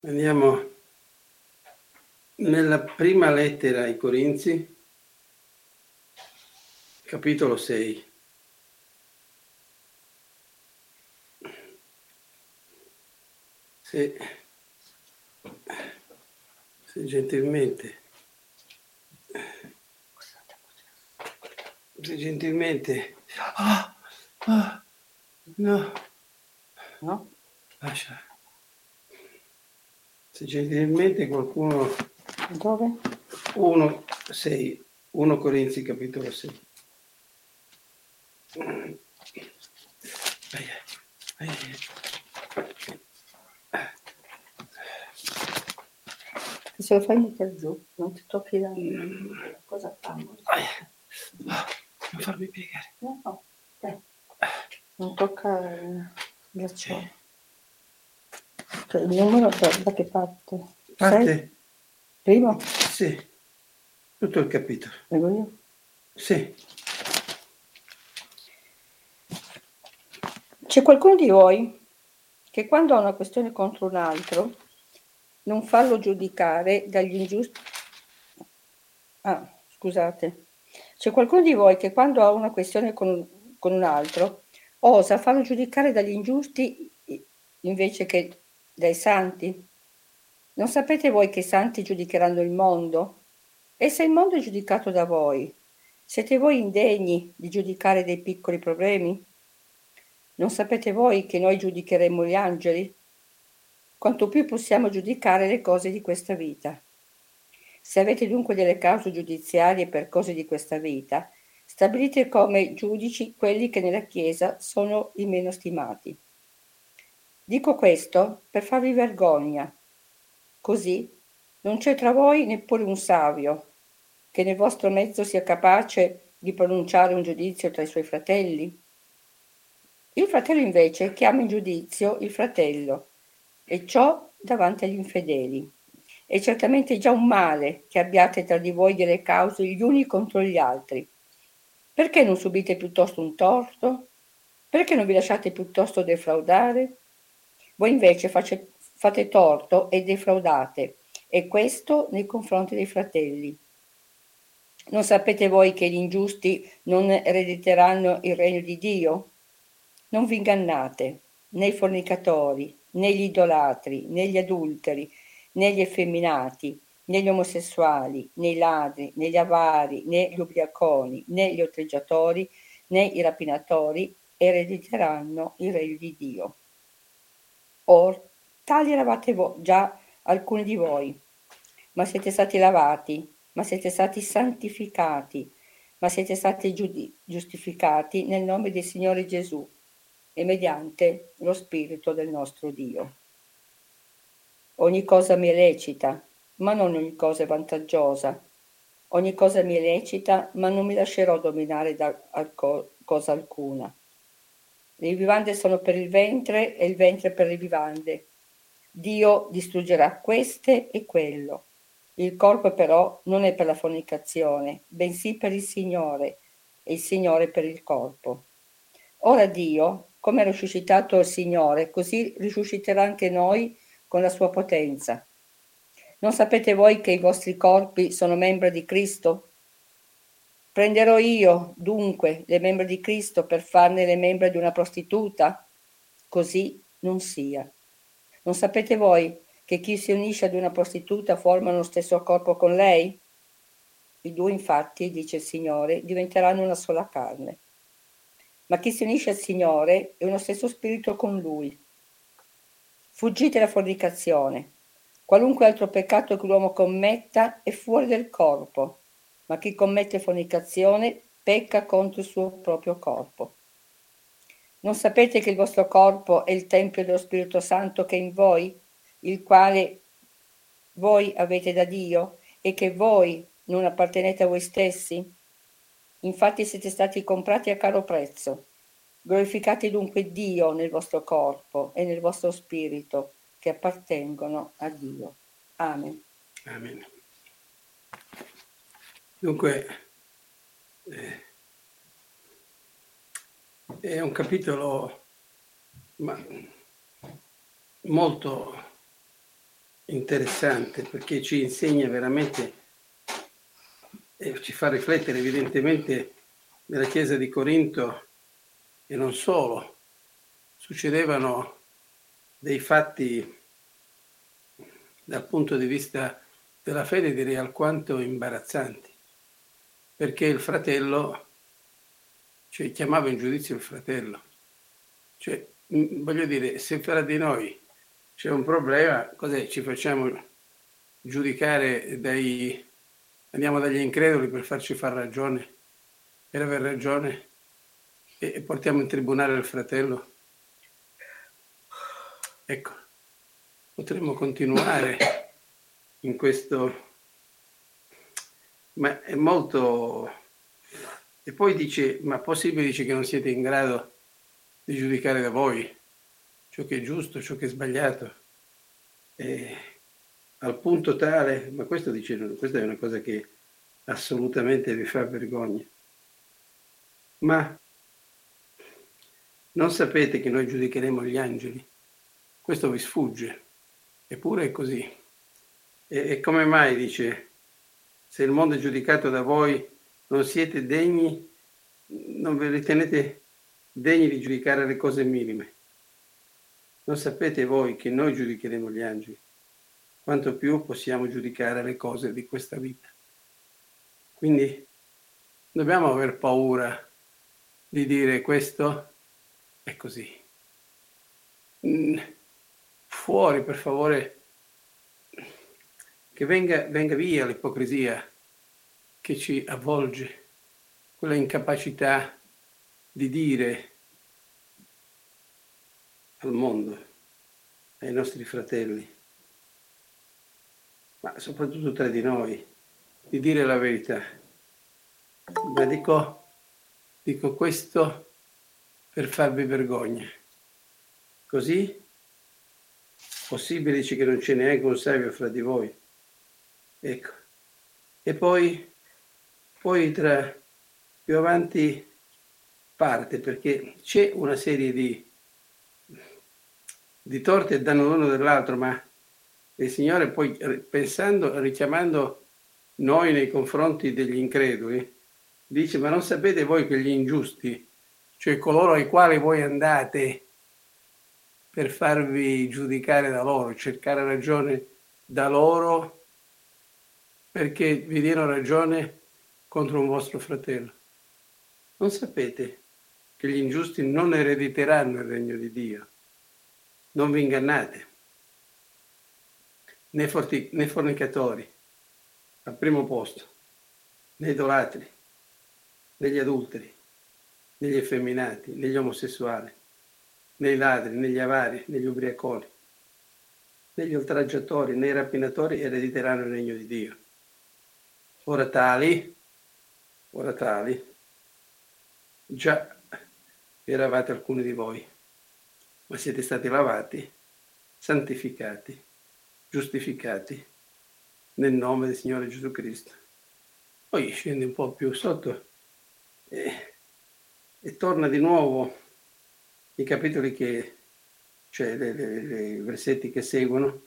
Andiamo nella prima lettera ai Corinzi, capitolo 6. Se gentilmente no, lascia. Se gentilmente qualcuno Dove? 1 Corinzi capitolo 6. Se lo fai mettere giù, non ti tocchi la cosa fanno. Non farmi piegare. No, non tocca l'acciaio. Cioè, il numero da che parte? Parte? 6? Primo? Sì, tutto il capitolo. Leggo io? Sì. C'è qualcuno di voi che quando ha una questione contro un altro non farlo giudicare dagli ingiusti... scusate. C'è qualcuno di voi che quando ha una questione con un altro osa farlo giudicare dagli ingiusti invece che dai santi? Non sapete voi che i santi giudicheranno il mondo? E se il mondo è giudicato da voi, siete voi indegni di giudicare dei piccoli problemi? Non sapete voi che noi giudicheremo gli angeli? Quanto più possiamo giudicare le cose di questa vita. Se avete dunque delle cause giudiziarie per cose di questa vita, stabilite come giudici quelli che nella Chiesa sono i meno stimati. Dico questo per farvi vergogna. Così non c'è tra voi neppure un savio che nel vostro mezzo sia capace di pronunciare un giudizio tra i suoi fratelli. Il fratello invece chiama in giudizio il fratello, e ciò davanti agli infedeli. È certamente già un male che abbiate tra di voi delle cause gli uni contro gli altri. Perché non subite piuttosto un torto? Perché non vi lasciate piuttosto defraudare? Voi invece fate torto e defraudate, e questo nei confronti dei fratelli. Non sapete voi che gli ingiusti non erediteranno il regno di Dio? Non vi ingannate, né i fornicatori, né gli idolatri, né gli adulteri, né gli effeminati, né gli omosessuali, né i ladri, né gli avari, né gli ubriaconi, né gli oltraggiatori, né i rapinatori erediteranno il regno di Dio. Or, tali eravate già alcuni di voi, ma siete stati lavati, ma siete stati santificati, ma siete stati giustificati nel nome del Signore Gesù e mediante lo Spirito del nostro Dio. Ogni cosa mi è lecita, ma non ogni cosa è vantaggiosa. Ogni cosa mi è lecita, ma non mi lascerò dominare da cosa alcuna. Le vivande sono per il ventre e il ventre per le vivande. Dio distruggerà queste e quello. Il corpo però non è per la fornicazione, bensì per il Signore, e il Signore per il corpo. Ora Dio, come ha risuscitato il Signore, così risusciterà anche noi con la sua potenza. Non sapete voi che i vostri corpi sono membra di Cristo? Prenderò io, dunque, le membra di Cristo per farne le membra di una prostituta? Così non sia. Non sapete voi che chi si unisce ad una prostituta forma lo stesso corpo con lei? I due, infatti, dice il Signore, diventeranno una sola carne. Ma chi si unisce al Signore è uno stesso spirito con Lui. Fuggite la fornicazione. Qualunque altro peccato che l'uomo commetta è fuori del corpo, ma chi commette fornicazione pecca contro il suo proprio corpo. Non sapete che il vostro corpo è il tempio dello Spirito Santo che è in voi, il quale voi avete da Dio, e che voi non appartenete a voi stessi? Infatti siete stati comprati a caro prezzo. Glorificate dunque Dio nel vostro corpo e nel vostro spirito che appartengono a Dio. Amen. Amen. Dunque, è un capitolo molto interessante perché ci insegna veramente e ci fa riflettere evidentemente nella Chiesa di Corinto e non solo. Succedevano dei fatti dal punto di vista della fede direi alquanto imbarazzanti, perché il fratello, cioè chiamava in giudizio il fratello. Cioè, voglio dire, se fra di noi c'è un problema, cos'è? Ci facciamo giudicare andiamo dagli increduli per farci far ragione, per aver ragione, e portiamo in tribunale il fratello. Ecco, potremmo continuare in questo, ma è molto... E poi dice, ma possibile dice che non siete in grado di giudicare da voi ciò che è giusto, ciò che è sbagliato, al punto tale, ma questo dice, questa è una cosa che assolutamente vi fa vergogna. Ma non sapete che noi giudicheremo gli angeli? Questo vi sfugge, eppure è così. E come mai, dice, se il mondo è giudicato da voi, non siete degni, non vi ritenete degni di giudicare le cose minime? Non sapete voi che noi giudicheremo gli angeli? Quanto più possiamo giudicare le cose di questa vita. Quindi dobbiamo aver paura di dire questo è così. Fuori, per favore, che venga via l'ipocrisia che ci avvolge, quella incapacità di dire al mondo, ai nostri fratelli, ma soprattutto tra di noi, di dire la verità. Ma dico questo per farvi vergogna. Così possibile dice che non c'è neanche un savio fra di voi. Ecco. E poi tra più avanti parte, perché c'è una serie di torte e danno l'uno dell'altro, ma il Signore poi richiamando noi nei confronti degli increduli, dice, ma non sapete voi che gli ingiusti, cioè coloro ai quali voi andate per farvi giudicare da loro, cercare ragione da loro, perché vi diano ragione contro un vostro fratello. Non sapete che gli ingiusti non erediteranno il regno di Dio? Non vi ingannate. Né fornicatori, al primo posto, né idolatri, né gli adulteri, né gli effeminati, né gli omosessuali, né i ladri, né gli avari, né gli ubriaconi, né gli oltraggiatori, né i rapinatori erediteranno il regno di Dio. Ora tali, già eravate alcuni di voi, ma siete stati lavati, santificati, giustificati nel nome del Signore Gesù Cristo. Poi scende un po' più sotto e torna di nuovo i capitoli cioè i versetti che seguono,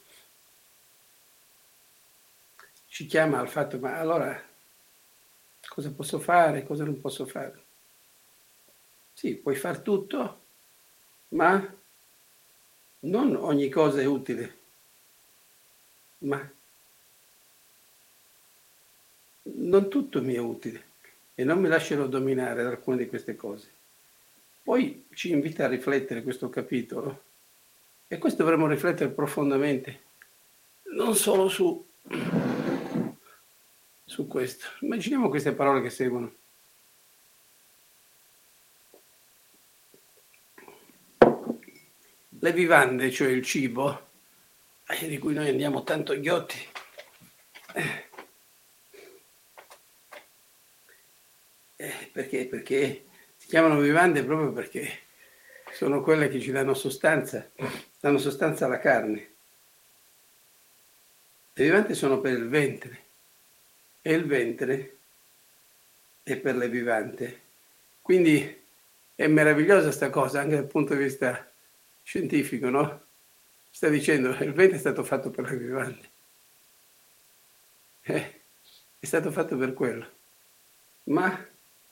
ci chiama al fatto, ma allora cosa posso fare, cosa non posso fare? Sì, puoi far tutto, ma non ogni cosa è utile, ma non tutto mi è utile e non mi lascerò dominare da alcune di queste cose. Poi ci invita a riflettere questo capitolo e questo dovremmo riflettere profondamente, non solo su questo. Immaginiamo queste parole che seguono. Le vivande, cioè il cibo, di cui noi andiamo tanto ghiotti, perché si chiamano vivande proprio perché sono quelle che ci danno sostanza alla carne. Le vivande sono per il ventre e il ventre è per le vivande. Quindi è meravigliosa sta cosa anche dal punto di vista scientifico, no? sta dicendo il ventre è stato fatto per le vivande, è stato fatto per quello, ma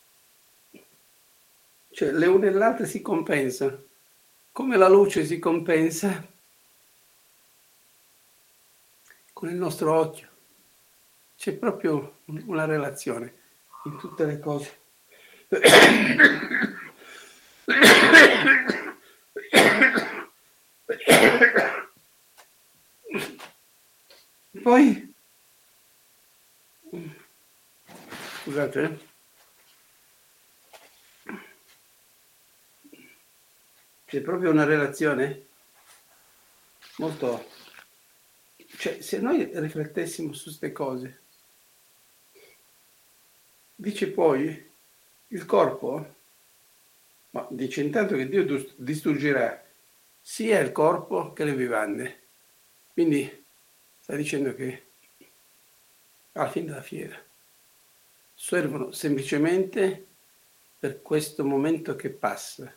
cioè, le une e le altre si compensano, come la luce si compensa con il nostro occhio, c'è proprio una relazione in tutte le cose. Poi, scusate, c'è proprio una relazione molto... Cioè, se noi riflettessimo su queste cose, dice poi il corpo, ma dice intanto che Dio distruggerà sia il corpo che le vivande. Quindi sta dicendo che alla fine della fiera servono semplicemente per questo momento che passa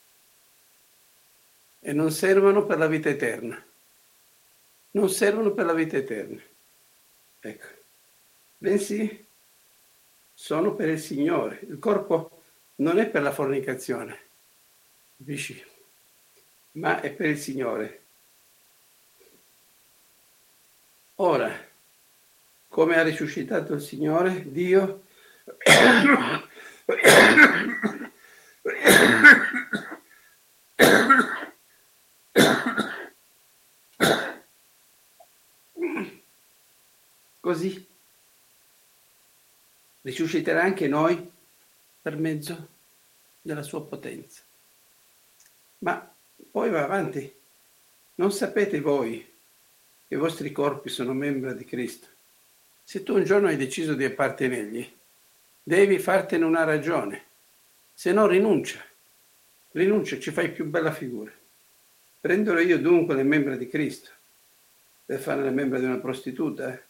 e non servono per la vita eterna. Non servono per la vita eterna. Ecco. Bensì sono per il Signore. Il corpo non è per la fornicazione, capisci? Ma è per il Signore. Ora, come ha risuscitato il Signore, Dio, così risusciterà anche noi per mezzo della sua potenza. Ma poi va avanti. Non sapete voi che i vostri corpi sono membra di Cristo? Se tu un giorno hai deciso di appartenergli, devi fartene una ragione. Se no rinuncia, ci fai più bella figura. Prenderò io dunque le membra di Cristo per fare le membra di una prostituta?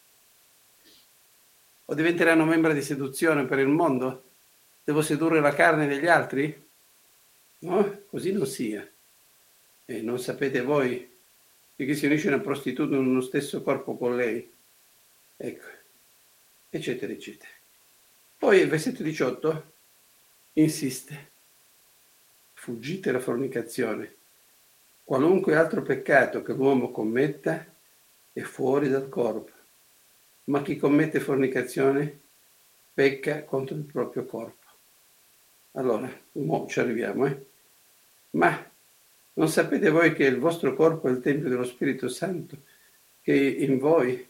O diventeranno membra di seduzione per il mondo? Devo sedurre la carne degli altri? No, così non sia. E non sapete voi che chi si unisce a una prostituta in uno stesso corpo con lei? Ecco, eccetera, eccetera. Poi il versetto 18 insiste. Fuggite la fornicazione. Qualunque altro peccato che l'uomo commetta è fuori dal corpo, ma chi commette fornicazione pecca contro il proprio corpo. Allora, ci arriviamo, Ma non sapete voi che il vostro corpo è il tempio dello Spirito Santo che è in voi,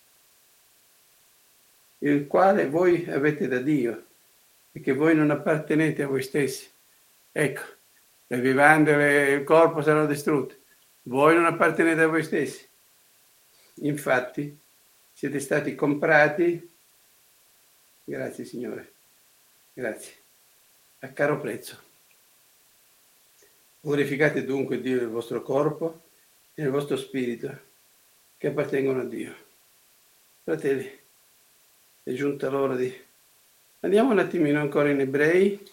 il quale voi avete da Dio e che voi non appartenete a voi stessi? Ecco, le vivande, il corpo saranno distrutte. Voi non appartenete a voi stessi. Infatti, siete stati comprati, grazie Signore, grazie, a caro prezzo. Glorificate dunque Dio nel vostro corpo e nel vostro spirito, che appartengono a Dio. Fratelli, è giunta l'ora di... Andiamo un attimino ancora in Ebrei.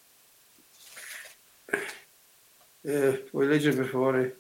Puoi leggere per favore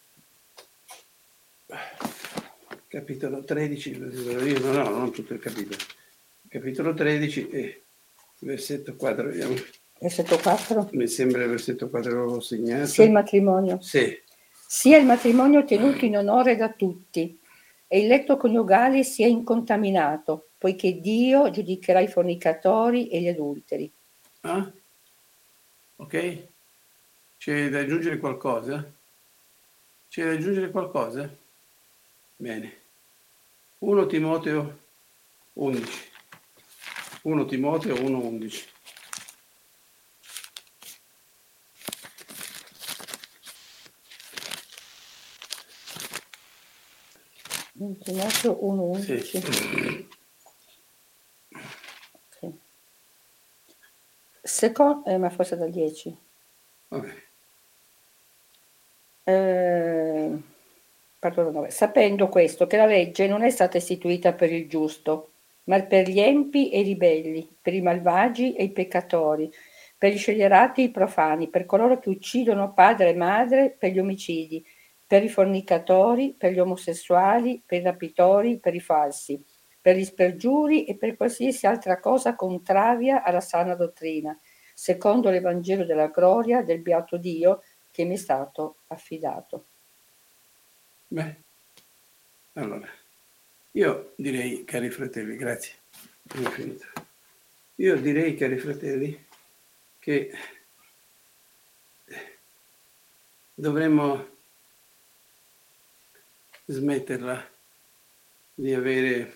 capitolo 13, no, non tutto il capitolo. Capitolo 13 e versetto 4, vediamo. Versetto 4? Mi sembra il versetto 4 l'avevo segnato. Sia il matrimonio. Sì. Sia il matrimonio tenuto in onore da tutti e il letto coniugale sia incontaminato, poiché Dio giudicherà i fornicatori e gli adulteri. Ah? Ok? C'è da aggiungere qualcosa? Bene. 1 Timoteo 11. 1 Timoteo 1:11. Timoteo 1:11. Sì. Okay. Ma forse dal 10. Vabbè. Pardon, sapendo questo, che la legge non è stata istituita per il giusto, ma per gli empi e i ribelli, per i malvagi e i peccatori, per gli scellerati e i profani, per coloro che uccidono padre e madre, per gli omicidi, per i fornicatori, per gli omosessuali, per i rapitori, per i falsi, per gli spergiuri e per qualsiasi altra cosa contraria alla sana dottrina, secondo l'Evangelo della gloria del beato Dio che mi è stato affidato. Beh, allora, io direi, cari fratelli, grazie, ho finito. Io direi, cari fratelli, che dovremmo smetterla di avere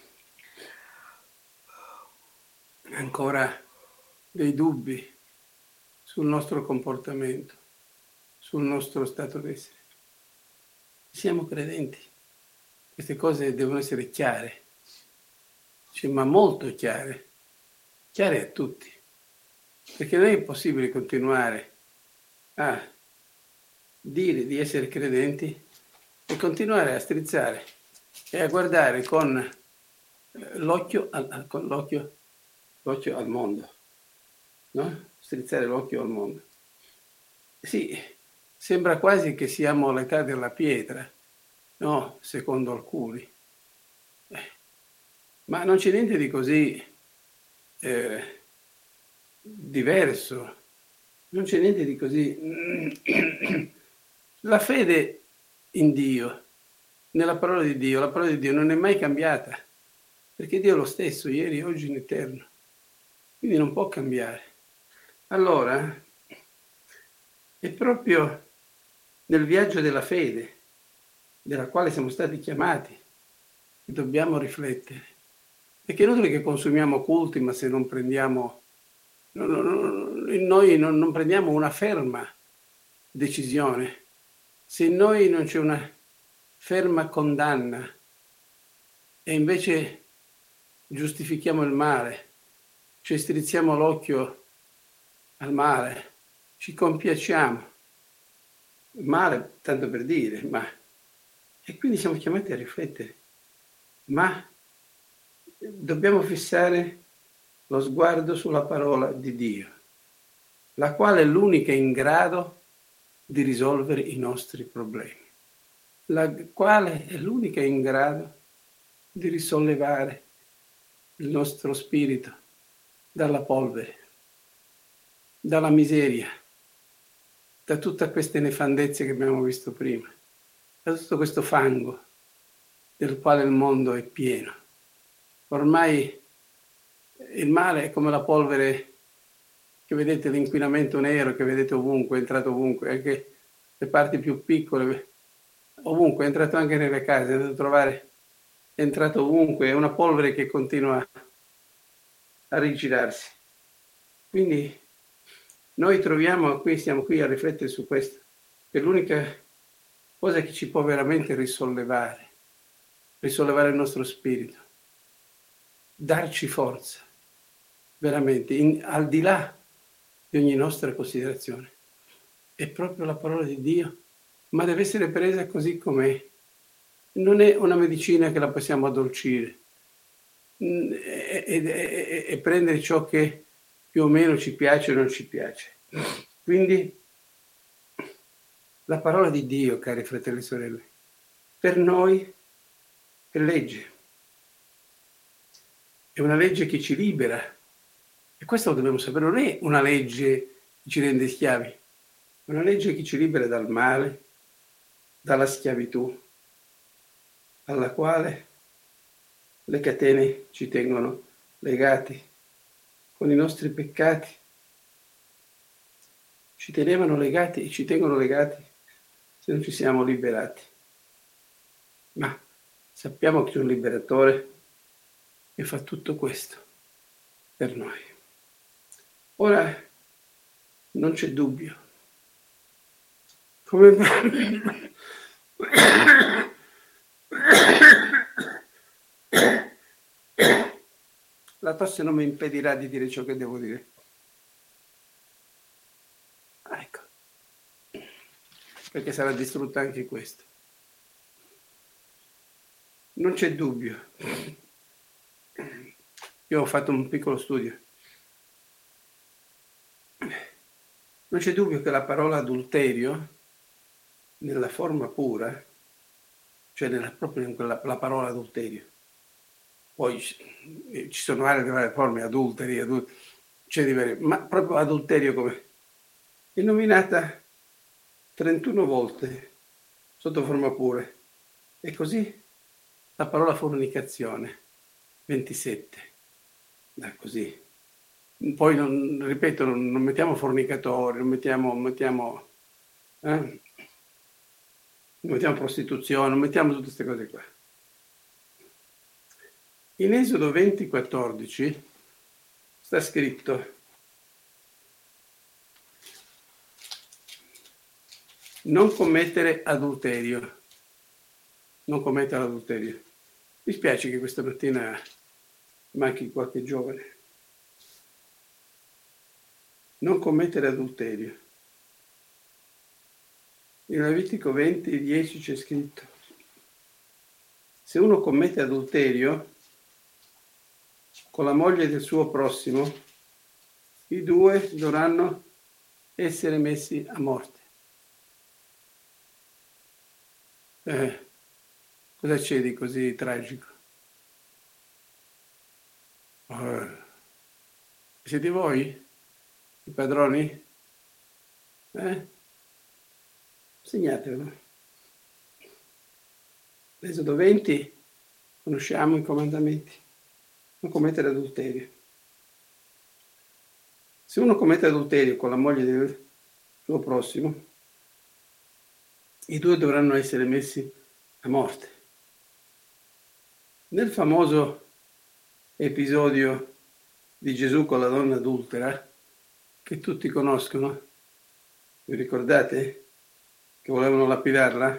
ancora dei dubbi sul nostro comportamento, sul nostro stato d'essere. Siamo credenti, queste cose devono essere chiare, cioè, ma molto chiare a tutti, perché non è possibile continuare a dire di essere credenti e continuare a strizzare e a guardare con l'occhio al mondo, no? Strizzare l'occhio al mondo. Sì, sembra quasi che siamo all'età della pietra, no? Secondo alcuni. Ma non c'è niente di così diverso, non c'è niente di così. La fede in Dio, nella parola di Dio, la parola di Dio non è mai cambiata, perché Dio è lo stesso, ieri, oggi, in eterno. Quindi non può cambiare. Allora, è proprio nel viaggio della fede, della quale siamo stati chiamati, che dobbiamo riflettere. Perché è inutile che consumiamo culti, ma se non prendiamo, noi non prendiamo una ferma decisione, se in noi non c'è una ferma condanna e invece giustifichiamo il male, cioè strizziamo l'occhio al male, ci compiacciamo, male tanto per dire, ma e quindi siamo chiamati a riflettere, ma dobbiamo fissare lo sguardo sulla parola di Dio, la quale è l'unica in grado di risolvere i nostri problemi, la quale è l'unica in grado di risollevare il nostro spirito dalla polvere, dalla miseria, da tutte queste nefandezze che abbiamo visto prima, da tutto questo fango del quale il mondo è pieno. Ormai il male è come la polvere che vedete, l'inquinamento nero che vedete ovunque, è entrato ovunque, anche le parti più piccole, ovunque, è entrato anche nelle case, è andato a trovare, è entrato ovunque, è una polvere che continua a rigirarsi. Quindi noi troviamo qui, siamo qui a riflettere su questo, che è l'unica cosa che ci può veramente risollevare il nostro spirito, darci forza, veramente, al di là di ogni nostra considerazione. È proprio la parola di Dio, ma deve essere presa così com'è. Non è una medicina che la possiamo addolcire e prendere ciò che più o meno ci piace o non ci piace. Quindi la parola di Dio, cari fratelli e sorelle, per noi è legge. È una legge che ci libera. E questo lo dobbiamo sapere, non è una legge che ci rende schiavi, è una legge che ci libera dal male, dalla schiavitù, alla quale le catene ci tengono legati con i nostri peccati. Ci tenevano legati e ci tengono legati se non ci siamo liberati. Ma sappiamo che c'è un liberatore che fa tutto questo per noi. Ora non c'è dubbio. Come la tosse non mi impedirà di dire ciò che devo dire. Ecco, perché sarà distrutta anche questo. Non c'è dubbio. Io ho fatto un piccolo studio. Non c'è dubbio che la parola adulterio nella forma pura, cioè proprio in quella la parola adulterio. Poi ci sono varie forme, adulteri, c'è ma proprio adulterio come è nominata 31 volte sotto forma pura. E così la parola fornicazione 27. Così. Poi, ripeto, non mettiamo fornicatori, non mettiamo prostituzione, non mettiamo tutte queste cose qua. In Esodo 20,14 sta scritto: non commettere adulterio. Non commettere adulterio. Mi spiace che questa mattina manchi qualche giovane. Non commettere adulterio. In Levitico 20,10 c'è scritto: se uno commette adulterio con la moglie del suo prossimo, i due dovranno essere messi a morte. Cosa c'è di così tragico? Siete voi i padroni? Segnatelo. Esodo 20, conosciamo i comandamenti. Non commettere adulterio. Se uno commette adulterio con la moglie del suo prossimo, i due dovranno essere messi a morte. Nel famoso episodio di Gesù con la donna adultera, che tutti conoscono, vi ricordate? Che volevano lapidarla?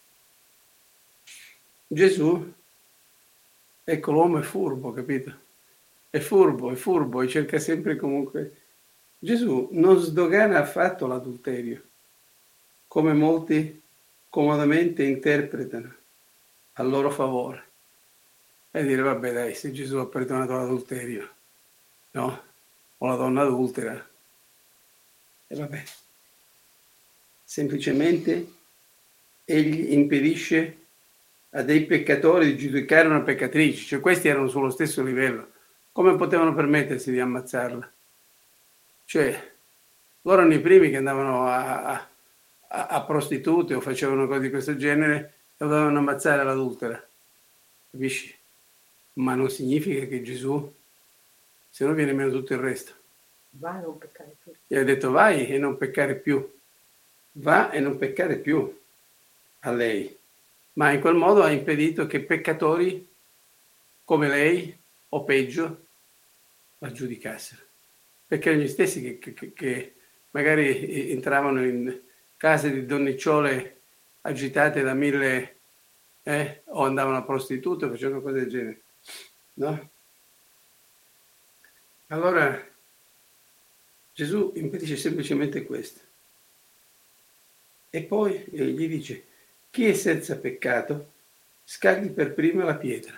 Gesù, ecco, l'uomo è furbo, capito? È furbo e cerca sempre comunque. Gesù non sdogana affatto l'adulterio, come molti comodamente interpretano a loro favore. E dire, vabbè dai, se Gesù ha perdonato l'adulterio, no? O la donna adultera. E vabbè. Semplicemente egli impedisce a dei peccatori di giudicare una peccatrice, cioè questi erano sullo stesso livello. Come potevano permettersi di ammazzarla? Cioè, loro erano i primi che andavano a prostitute o facevano cose di questo genere e dovevano ammazzare l'adultera. Capisci? Ma non significa che Gesù, se no viene meno tutto il resto. Va a non peccare più. Gli ha detto vai e non peccare più. Va e non peccare più a lei. Ma in quel modo ha impedito che peccatori come lei o peggio la giudicassero. Perché erano gli stessi che magari entravano in case di donnicciole agitate da 1000 o andavano a prostitute o facevano cose del genere. No? Allora Gesù impedisce semplicemente questo. E poi gli dice: chi è senza peccato scagli per prima la pietra.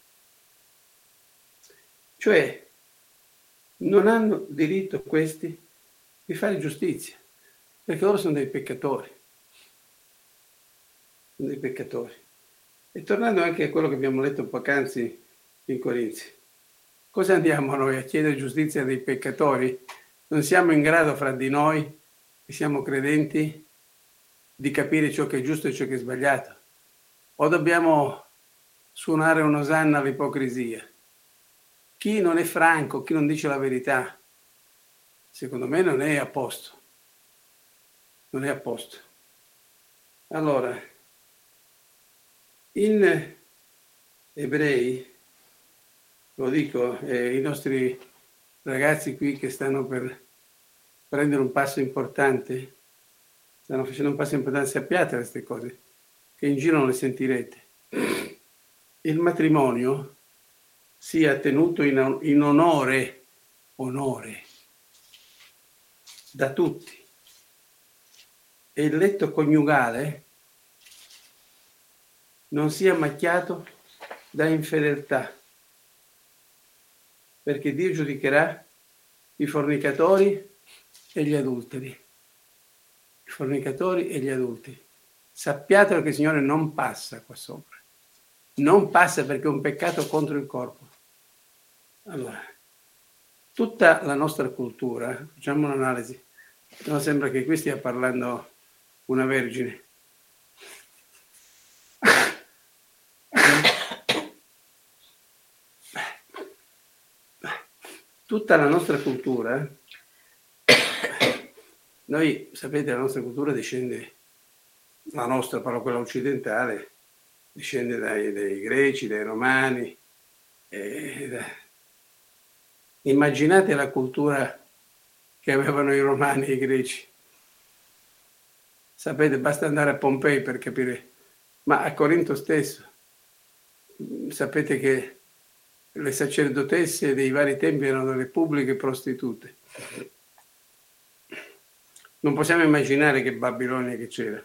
Cioè, non hanno diritto questi di fare giustizia, perché loro sono dei peccatori. Sono dei peccatori. E tornando anche a quello che abbiamo letto poc'anzi in Corinzi, cosa andiamo noi a chiedere giustizia dei peccatori? Non siamo in grado fra di noi, che siamo credenti, di capire ciò che è giusto e ciò che è sbagliato? O dobbiamo suonare un'osanna all'ipocrisia? Chi non è franco, chi non dice la verità, secondo me non è a posto. Non è a posto. Allora, in Ebrei, lo dico, i nostri ragazzi qui che stanno per prendere un passo importante, stanno facendo un passo importante, sappiate queste cose, che in giro non le sentirete. Il matrimonio sia tenuto in onore da tutti. E il letto coniugale non sia macchiato da infedeltà, perché Dio giudicherà i fornicatori e gli adulteri. I fornicatori e gli adulteri. Sappiatelo che il Signore non passa qua sopra. Non passa perché è un peccato contro il corpo. Allora, tutta la nostra cultura, facciamo un'analisi, no, sembra che qui stia parlando una vergine. Tutta la nostra cultura, noi sapete la nostra cultura discende, la nostra, però quella occidentale, discende dai greci, dai romani. Immaginate la cultura che avevano i romani e i greci. Sapete, basta andare a Pompei per capire, ma a Corinto stesso. Sapete che le sacerdotesse dei vari tempi erano delle pubbliche prostitute. Non possiamo immaginare che Babilonia che c'era.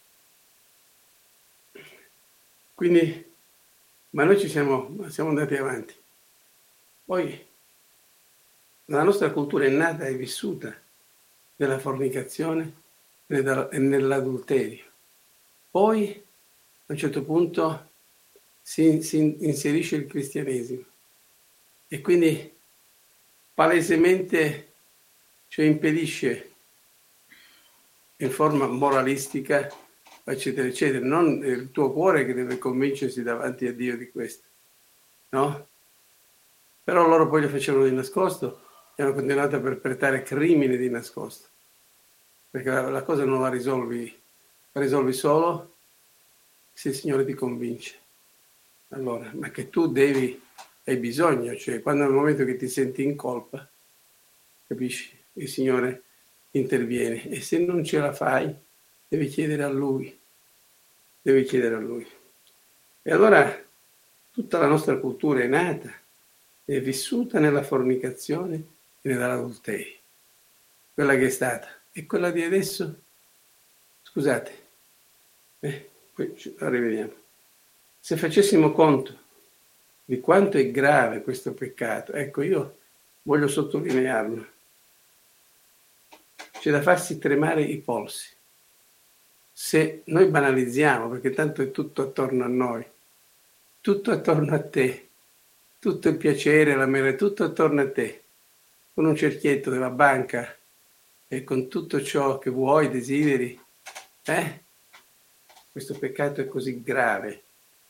Quindi, ma noi siamo andati avanti. Poi la nostra cultura è nata e vissuta nella fornicazione e nell'adulterio. Poi, a un certo punto, si inserisce il cristianesimo e quindi palesemente ci impedisce in forma moralistica, eccetera, eccetera. Non il tuo cuore che deve convincersi davanti a Dio di questo, no? Però loro poi lo facevano di nascosto e hanno continuato a perpetrare crimini di nascosto, perché la cosa non la risolvi solo se il Signore ti convince. Allora, ma che tu hai bisogno, cioè quando è il momento che ti senti in colpa, capisci? Il Signore interviene e se non ce la fai devi chiedere a Lui. E allora tutta la nostra cultura è nata, è vissuta nella fornicazione e nell'adulterio. Quella che è stata. E quella di adesso, scusate, poi la rivediamo. Se facessimo conto di quanto è grave questo peccato, ecco, io voglio sottolinearlo. C'è da farsi tremare i polsi. Se noi banalizziamo, perché tanto è tutto attorno a noi, tutto attorno a te, tutto il piacere, la meraviglia, tutto attorno a te, con un cerchietto della banca e con tutto ciò che vuoi, desideri, questo peccato è così grave,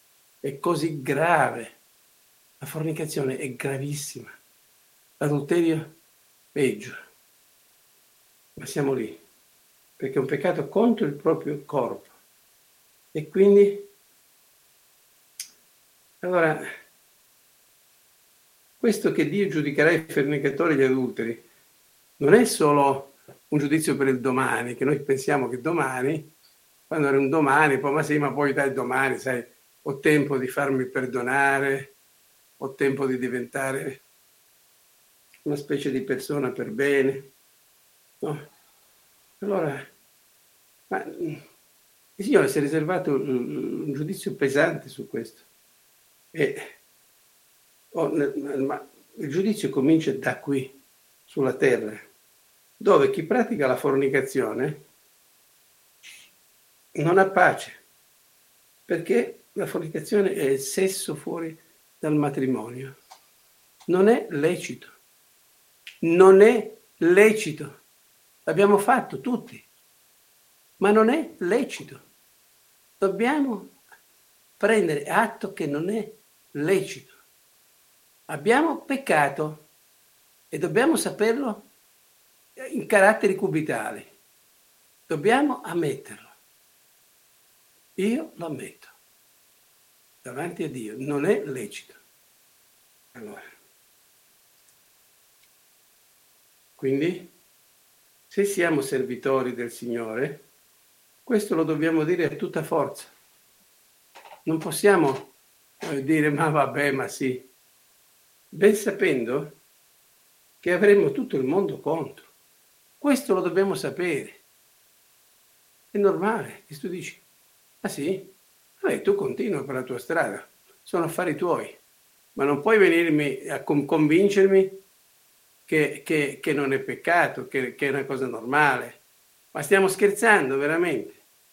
la fornicazione è gravissima, l'adulterio peggio, ma siamo lì, perché è un peccato contro il proprio corpo. E quindi, allora, questo che Dio giudicherà i fornicatori e gli adulteri non è solo un giudizio per il domani, che noi pensiamo che domani, quando era un domani, poi ma poi dai domani, sai, ho tempo di farmi perdonare, ho tempo di diventare una specie di persona per bene, no? Allora, ma il Signore si è riservato un giudizio pesante su questo. Ma il giudizio comincia da qui, sulla terra, dove chi pratica la fornicazione non ha pace, perché la fornicazione è il sesso fuori dal matrimonio. Non è lecito. L'abbiamo fatto tutti, ma non è lecito. Dobbiamo prendere atto che non è lecito. Abbiamo peccato e dobbiamo saperlo in caratteri cubitali. Dobbiamo ammetterlo. Io lo ammetto. Davanti a Dio non è lecito. Allora, quindi, se siamo servitori del Signore, questo lo dobbiamo dire a tutta forza. Non possiamo dire ma vabbè, ma sì, ben sapendo che avremo tutto il mondo contro. Questo lo dobbiamo sapere. È normale che tu dici, ah sì? Vabbè, tu continua per la tua strada, sono affari tuoi, ma non puoi venirmi a convincermi che non è peccato, che è una cosa normale. Ma stiamo scherzando veramente?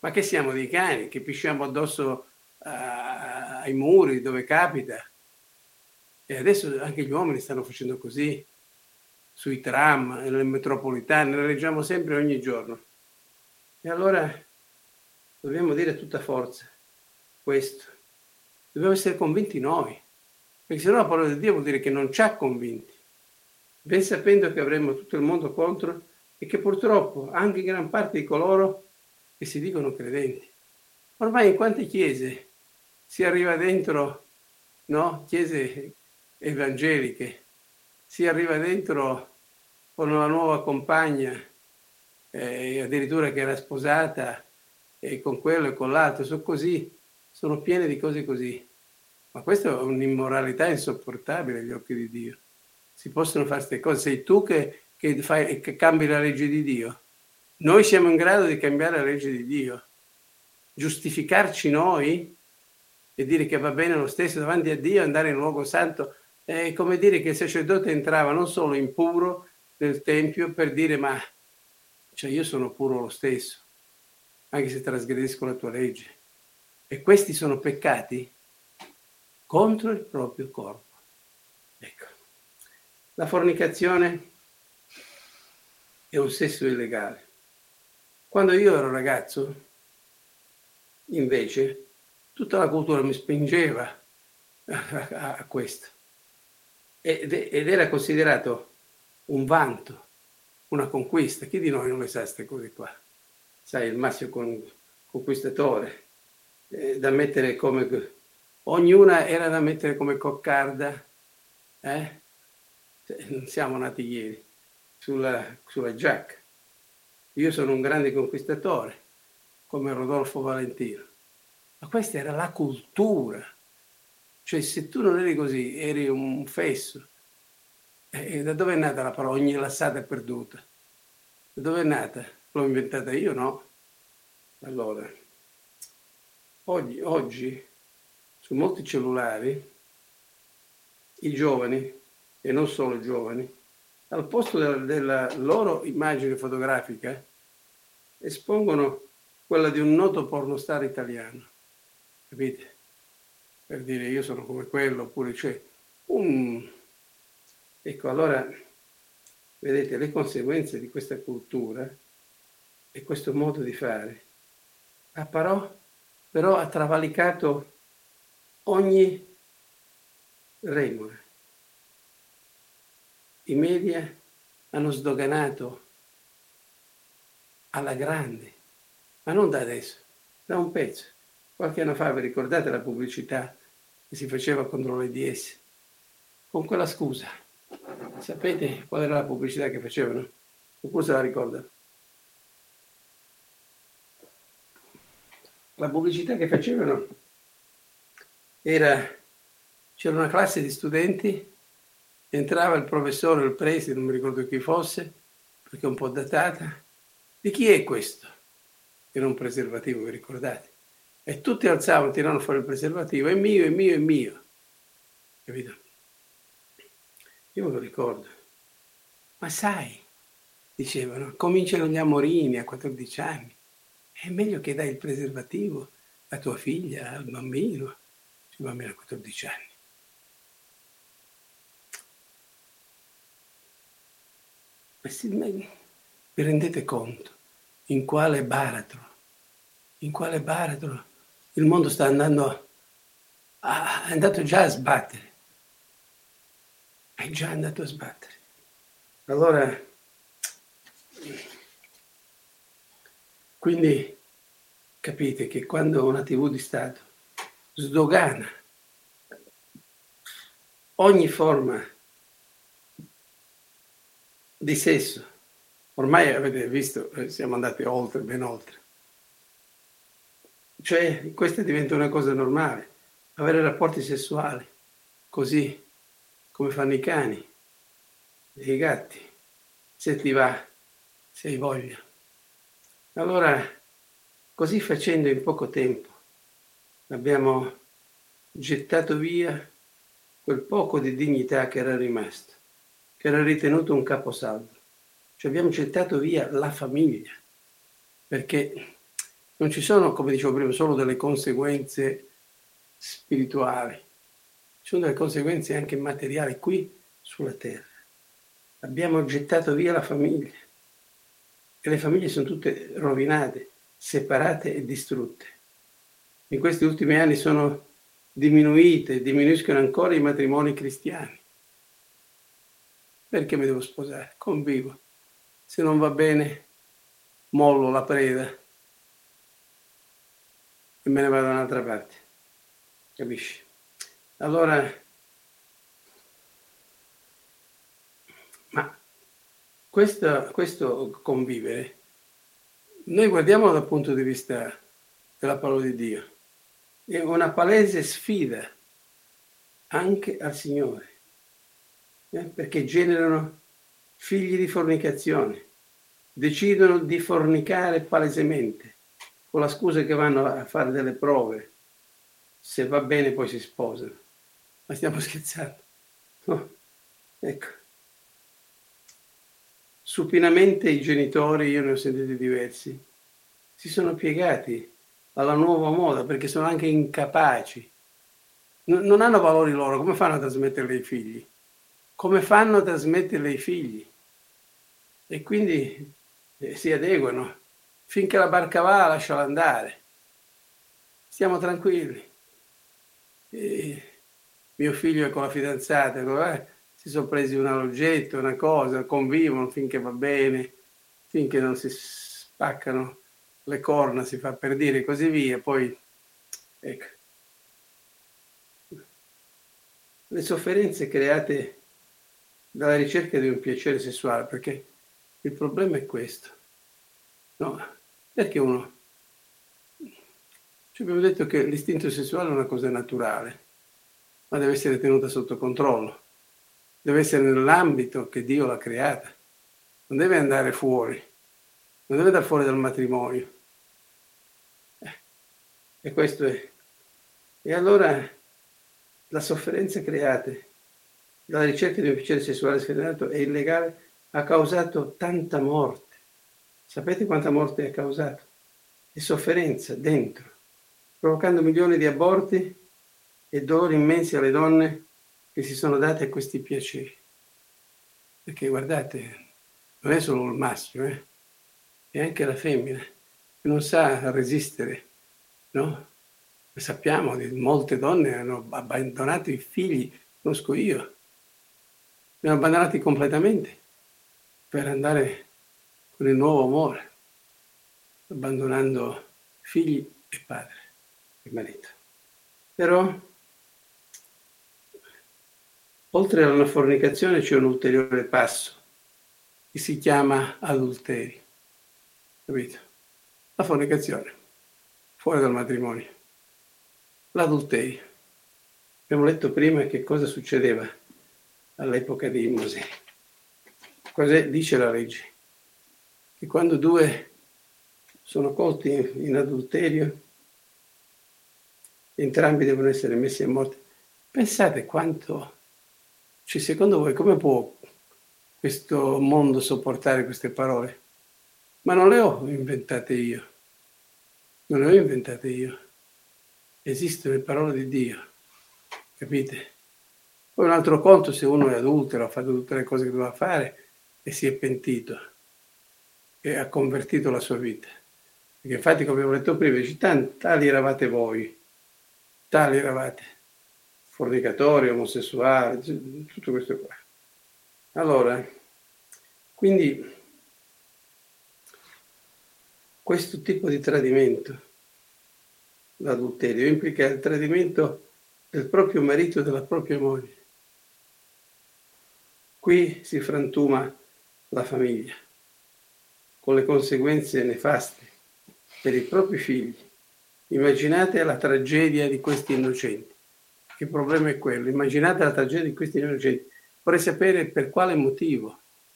Ma che siamo dei cani che pisciamo addosso ai muri dove capita? E adesso anche gli uomini stanno facendo così, sui tram, nelle metropolitane, ne leggiamo sempre ogni giorno. E allora dobbiamo dire a tutta forza questo. Dobbiamo essere convinti noi, perché sennò la parola di Dio vuol dire che non ci ha convinti, ben sapendo che avremo tutto il mondo contro e che purtroppo anche gran parte di coloro che si dicono credenti. Ormai in quante chiese si arriva dentro, no? Chiese evangeliche, si arriva dentro con la nuova compagna, addirittura che era sposata, e con quello e con l'altro, sono piene di cose così. Ma questa è un'immoralità insopportabile agli occhi di Dio. Si possono fare queste cose? Sei tu che cambi la legge di Dio? Noi siamo in grado di cambiare la legge di Dio? Giustificarci noi e dire che va bene lo stesso davanti a Dio, andare in luogo santo, è come dire che il sacerdote entrava non solo impuro nel tempio per dire ma cioè io sono puro lo stesso, anche se trasgredisco la tua legge. E questi sono peccati contro il proprio corpo. Ecco. La fornicazione è un sesso illegale. Quando io ero ragazzo, invece, tutta la cultura mi spingeva a questo. Ed era considerato un vanto, una conquista. Chi di noi non le sa queste cose qua? Sai, il massimo conquistatore, da mettere come... Ognuna era da mettere come coccarda, non siamo nati ieri, sulla giacca. Io sono un grande conquistatore, come Rodolfo Valentino. Ma questa era la cultura. Cioè, se tu non eri così, eri un fesso. Da dove è nata la parola ogni lassata è perduta? Da dove è nata? L'ho inventata io, no? Allora, oggi su molti cellulari, i giovani, e non solo i giovani, al posto della loro immagine fotografica, espongono quella di un noto pornostar italiano, capite? Per dire io sono come quello, oppure c'è Ecco, allora, vedete, le conseguenze di questa cultura e questo modo di fare, però ha travalicato ogni regola. I media hanno sdoganato alla grande, ma non da adesso, da un pezzo. Qualche anno fa, vi ricordate la pubblicità che si faceva contro l'AIDS? Con quella scusa. Sapete qual era la pubblicità che facevano? Oppure se la ricorda? La pubblicità che facevano c'era una classe di studenti, entrava il professore, il preside, non mi ricordo chi fosse, perché è un po' datata. Di chi è questo? Era un preservativo, vi ricordate? E tutti alzavano, tiravano fuori il preservativo, è mio, è mio, è mio. Capito? Io me lo ricordo. Ma sai, dicevano, cominciano gli amorini a 14 anni. È meglio che dai il preservativo a tua figlia, al bambino. Il bambino a 14 anni. Vi rendete conto in quale baratro il mondo sta andando è andato già a sbattere. È già andato a sbattere. Allora, quindi capite che quando una TV di Stato sdogana ogni forma di sesso, ormai avete visto, siamo andati oltre, ben oltre. Cioè, questa diventa una cosa normale, avere rapporti sessuali, così, come fanno i cani e i gatti, se ti va, se hai voglia. Allora, così facendo in poco tempo, abbiamo gettato via quel poco di dignità che era rimasto, che era ritenuto un caposaldo. Cioè abbiamo gettato via la famiglia, perché Non ci sono, come dicevo prima, solo delle conseguenze spirituali, ci sono delle conseguenze anche materiali qui sulla terra. Abbiamo gettato via la famiglia e le famiglie sono tutte rovinate, separate e distrutte. In questi ultimi anni sono diminuiscono ancora i matrimoni cristiani. Perché mi devo sposare? Convivo. Se non va bene, mollo la preda e me ne vado da un'altra parte. Capisci? Allora, ma questo convivere, noi guardiamolo dal punto di vista della parola di Dio, è una palese sfida anche al Signore, perché generano figli di fornicazione, decidono di fornicare palesemente, con la scusa che vanno a fare delle prove, se va bene poi si sposano. Ma stiamo scherzando? No. Ecco. Supinamente i genitori, io ne ho sentiti diversi, si sono piegati alla nuova moda perché sono anche incapaci. Non hanno valori loro, come fanno a trasmetterli ai figli? Come fanno a trasmetterli ai figli? E quindi si adeguano. Finché la barca va, lasciala andare. Stiamo tranquilli. Mio figlio è con la fidanzata, si sono presi un aloggetto, una cosa, convivono finché va bene, finché non si spaccano le corna, si fa per dire, e così via. Poi, ecco, le sofferenze create dalla ricerca di un piacere sessuale, perché il problema è questo, no? Perché uno, ci abbiamo detto che l'istinto sessuale è una cosa naturale, ma deve essere tenuta sotto controllo, deve essere nell'ambito che Dio l'ha creata, non deve andare fuori, non deve andare fuori dal matrimonio. E questo è. E allora la sofferenza creata dalla ricerca di un piacere sessuale sfrenato e illegale ha causato tanta morte. Sapete quanta morte ha causato? E sofferenza dentro, provocando milioni di aborti e dolori immensi alle donne che si sono date a questi piaceri. Perché guardate, non è solo il maschio, è anche la femmina che non sa resistere, no? Sappiamo che molte donne hanno abbandonato i figli, conosco io, li hanno abbandonati completamente per andare con il nuovo amore, abbandonando figli e padre e marito. Però oltre alla fornicazione c'è un ulteriore passo che si chiama adulterio, capito? La fornicazione, fuori dal matrimonio. L'adulterio. Abbiamo letto prima che cosa succedeva all'epoca di Mosè. Cosa dice la legge? Che quando due sono colti in adulterio, entrambi devono essere messi a morte. Pensate quanto, secondo voi, come può questo mondo sopportare queste parole? Ma non le ho inventate io. Non le ho inventate io. Esistono le parole di Dio. Capite? Poi un altro conto se uno è adultero, ha fatto tutte le cose che doveva fare e si è pentito e ha convertito la sua vita. Perché infatti, come ho detto prima, dice, tali eravate voi, tali eravate, fornicatori, omosessuali, tutto questo qua. Allora, quindi questo tipo di tradimento, l'adulterio, implica il tradimento del proprio marito e della propria moglie. Qui si frantuma la famiglia, con le conseguenze nefaste per i propri figli. Immaginate la tragedia di questi innocenti. Il problema è quello. Immaginate la tragedia di questi innocenti. Vorrei sapere per quale motivo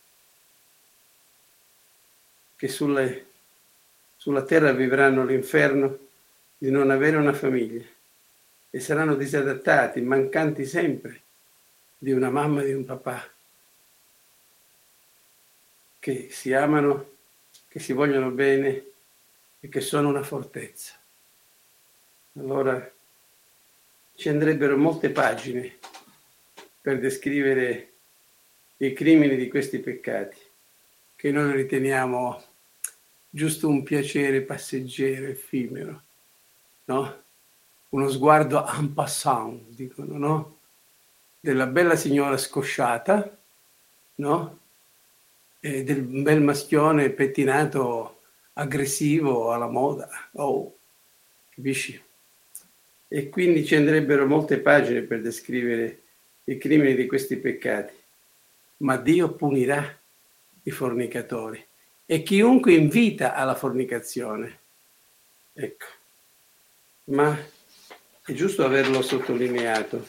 che sulla terra vivranno l'inferno di non avere una famiglia e saranno disadattati, mancanti sempre di una mamma e di un papà che si amano, che si vogliono bene e che sono una fortezza. Allora ci andrebbero molte pagine per descrivere i crimini di questi peccati, che noi riteniamo giusto un piacere passeggero, effimero, no? Uno sguardo en passant, dicono, no? Della bella signora scosciata, no? E del bel maschione pettinato aggressivo alla moda. Oh, capisci? E quindi ci andrebbero molte pagine per descrivere i crimini di questi peccati. Ma Dio punirà i fornicatori e chiunque invita alla fornicazione. Ecco. Ma è giusto averlo sottolineato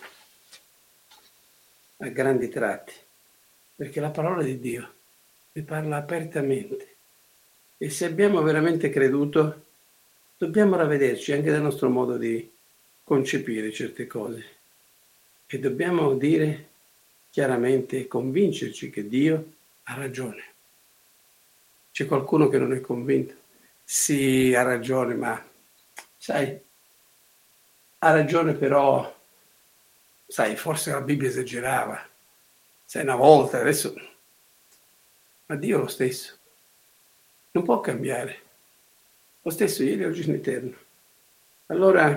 a grandi tratti, perché la parola di Dio ne parla apertamente. E se abbiamo veramente creduto, dobbiamo ravvederci anche dal nostro modo di concepire certe cose. E dobbiamo dire chiaramente e convincerci che Dio ha ragione. C'è qualcuno che non è convinto? Sì, ha ragione, ma sai, ha ragione però, sai, forse la Bibbia esagerava. Sai, una volta, adesso... Ma Dio è lo stesso. Non può cambiare. Lo stesso ieri, oggi in eterno. Allora,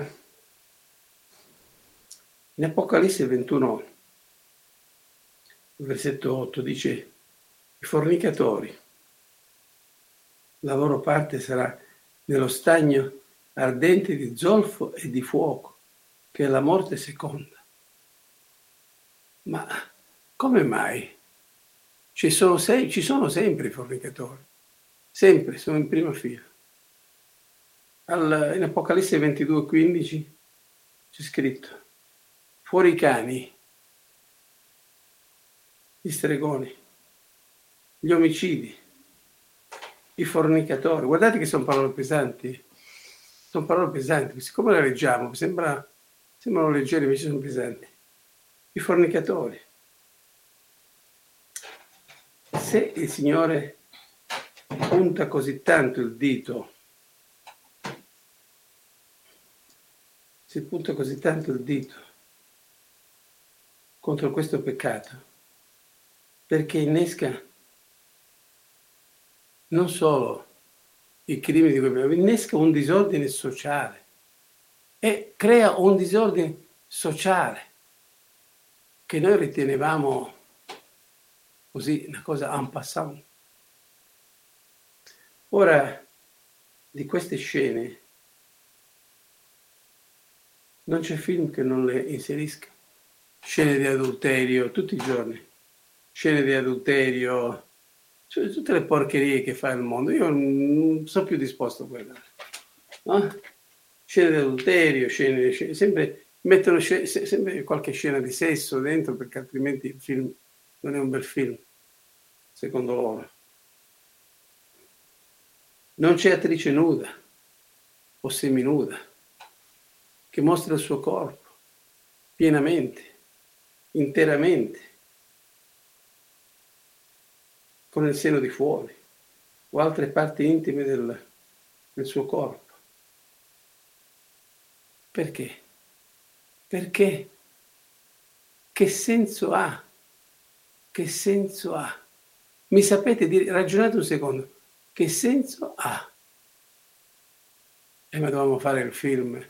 in Apocalisse 21, versetto 8, dice: i fornicatori, la loro parte sarà nello stagno ardente di zolfo e di fuoco, che è la morte seconda. Ma come mai? Ci sono sempre i fornicatori, sempre, sono in prima fila. In Apocalisse 22,15 c'è scritto: fuori i cani, gli stregoni, gli omicidi, i fornicatori. Guardate che sono parole pesanti. Sono parole pesanti. Siccome le leggiamo, sembrano leggere, invece sono pesanti. I fornicatori. Se il Signore punta così tanto il dito, si punta così tanto il dito contro questo peccato, perché innesca non solo i crimini di cui abbiamo, innesca un disordine sociale e crea un disordine sociale che noi ritenevamo così una cosa en passant. Ora, di queste scene non c'è film che non le inserisca. Scene di adulterio tutti i giorni, scene di adulterio, cioè tutte le porcherie che fa il mondo. Io non sono più disposto a guardare, no? Scene di adulterio, scene sempre mettono sempre qualche scena di sesso dentro, perché altrimenti il film non è un bel film, secondo loro. Non c'è attrice nuda o seminuda che mostra il suo corpo pienamente, interamente, con il seno di fuori o altre parti intime del suo corpo. Perché? Perché? Che senso ha? Che senso ha? Mi sapete dire, ragionate un secondo, che senso ha? Ma dovevamo fare il film.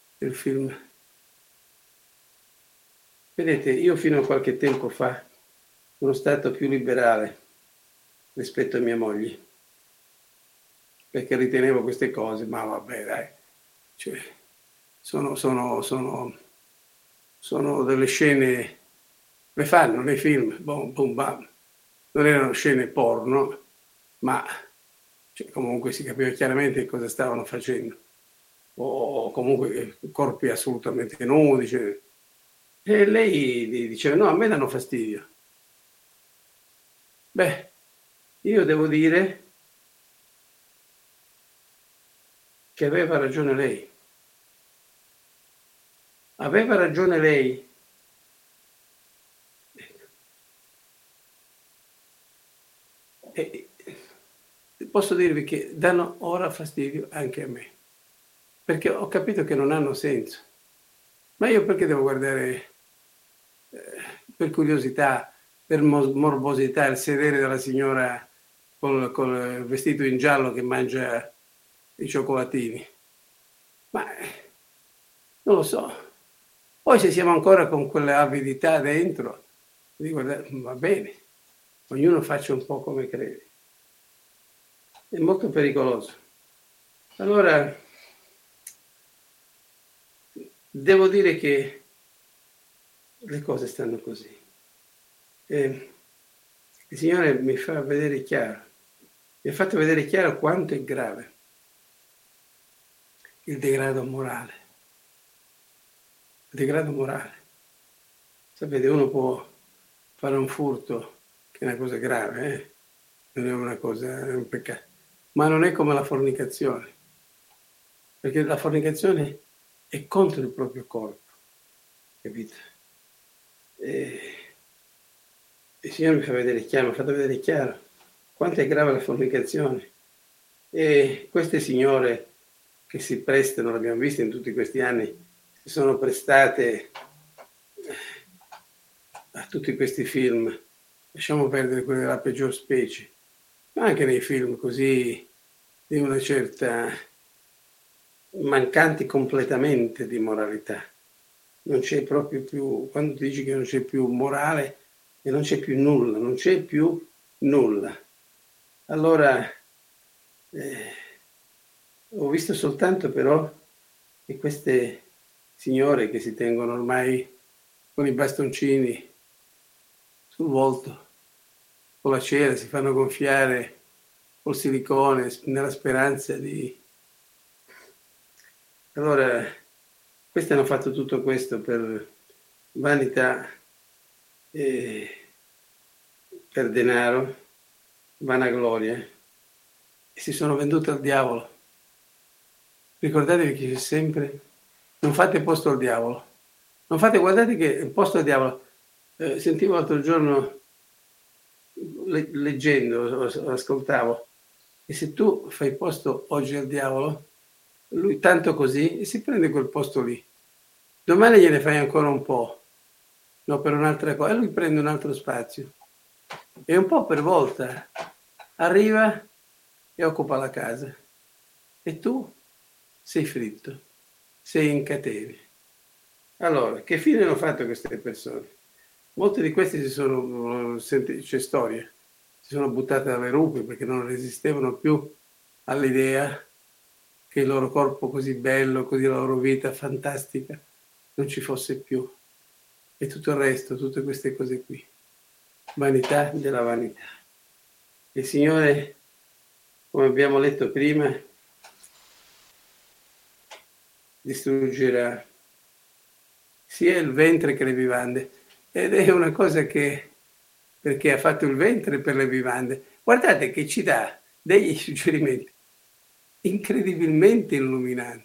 Vedete, io fino a qualche tempo fa sono stato più liberale rispetto a mia moglie, perché ritenevo queste cose, ma vabbè dai, cioè, sono delle scene, le fanno nei film, boom, boom, bam. Non erano scene porno, ma cioè, comunque si capiva chiaramente cosa stavano facendo, o comunque corpi assolutamente nudi. Cioè. E lei diceva: no, a me danno fastidio. Beh, io devo dire che aveva ragione lei. Aveva ragione lei. E posso dirvi che danno ora fastidio anche a me, perché ho capito che non hanno senso. Ma io perché devo guardare per curiosità, per morbosità, il sedere della signora col vestito in giallo che mangia i cioccolatini? Ma non lo so. Poi se siamo ancora con quell'avidità dentro, dico, va bene, ognuno faccia un po' come crede. È molto pericoloso. Allora, devo dire che le cose stanno così. Il Signore mi fa vedere chiaro, mi ha fatto vedere chiaro quanto è grave il degrado morale. Il degrado morale. Sapete, uno può fare un furto, che è una cosa grave, non è una cosa, è un peccato, ma non è come la fornicazione, perché la fornicazione è contro il proprio corpo, capito? Il Signore mi fa vedere chiaro, mi ha fatto vedere chiaro quanto è grave la fornicazione. E queste signore che si prestano, l'abbiamo visto in tutti questi anni, si sono prestate a tutti questi film, lasciamo perdere quelli della peggior specie, ma anche nei film così di una certa mancanti completamente di moralità. Non c'è proprio più, quando ti dici che non c'è più morale, e non c'è più nulla, non c'è più nulla. Allora, ho visto soltanto però che queste signore che si tengono ormai con i bastoncini sul volto, con la cera, si fanno gonfiare col silicone nella speranza di... Allora, questi hanno fatto tutto questo per vanità, per denaro, vanagloria, e si sono vendute al diavolo. Ricordatevi che c'è sempre, non fate posto al diavolo, non fate, guardate che il posto al diavolo, sentivo l'altro giorno, leggendo, ascoltavo, e se tu fai posto oggi al diavolo, lui tanto così, e si prende quel posto lì, domani gliene fai ancora un po', no, per un'altra cosa, e lui prende un altro spazio, e un po' per volta arriva e occupa la casa, e tu sei fritto, sei in catene. Allora, che fine hanno fatto queste persone? Molte di queste c'è storia, si sono buttate dalle rupe perché non resistevano più all'idea che il loro corpo così bello, così la loro vita fantastica non ci fosse più. E tutto il resto, tutte queste cose qui. Vanità della vanità. Il Signore, come abbiamo letto prima, distruggerà sia il ventre che le vivande. Ed è una cosa che, perché ha fatto il ventre per le vivande, guardate che ci dà degli suggerimenti incredibilmente illuminanti,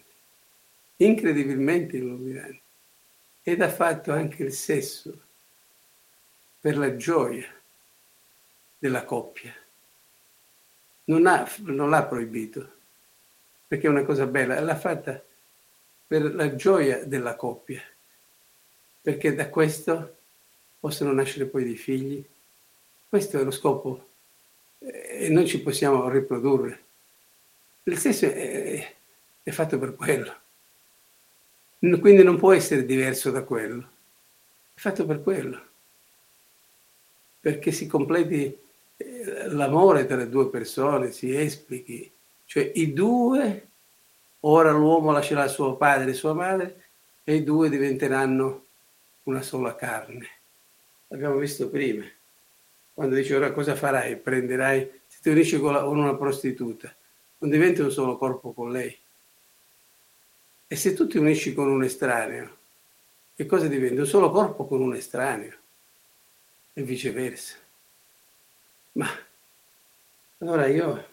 ed ha fatto anche il sesso per la gioia della coppia. Non l'ha proibito, perché è una cosa bella, l'ha fatta per la gioia della coppia, perché da questo possono nascere poi dei figli. Questo è lo scopo, e noi ci possiamo riprodurre. Il sesso è fatto per quello, quindi non può essere diverso da quello, è fatto per quello, perché si completi l'amore tra le due persone, si esplichi, cioè i due, ora l'uomo lascerà suo padre e sua madre e i due diventeranno una sola carne. L'abbiamo visto prima, quando dice ora cosa farai? Prenderai, se ti unisci con una prostituta, non diventi un solo corpo con lei. E se tu ti unisci con un estraneo, che cosa diventi? Un solo corpo con un estraneo e viceversa. Ma allora io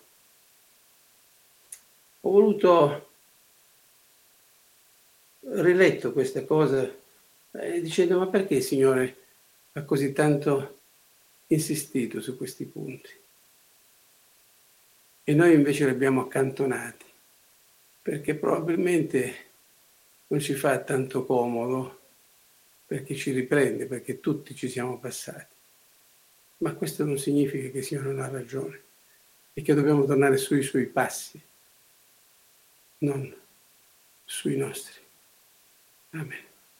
ho voluto riletto questa cosa dicendo ma perché il Signore ha così tanto insistito su questi punti? e noi invece li abbiamo accantonati, perché probabilmente non ci fa tanto comodo, perché ci riprende, perché tutti ci siamo passati. Ma questo non significa che sia una ragione, e che dobbiamo tornare sui suoi passi, non sui nostri. Amen.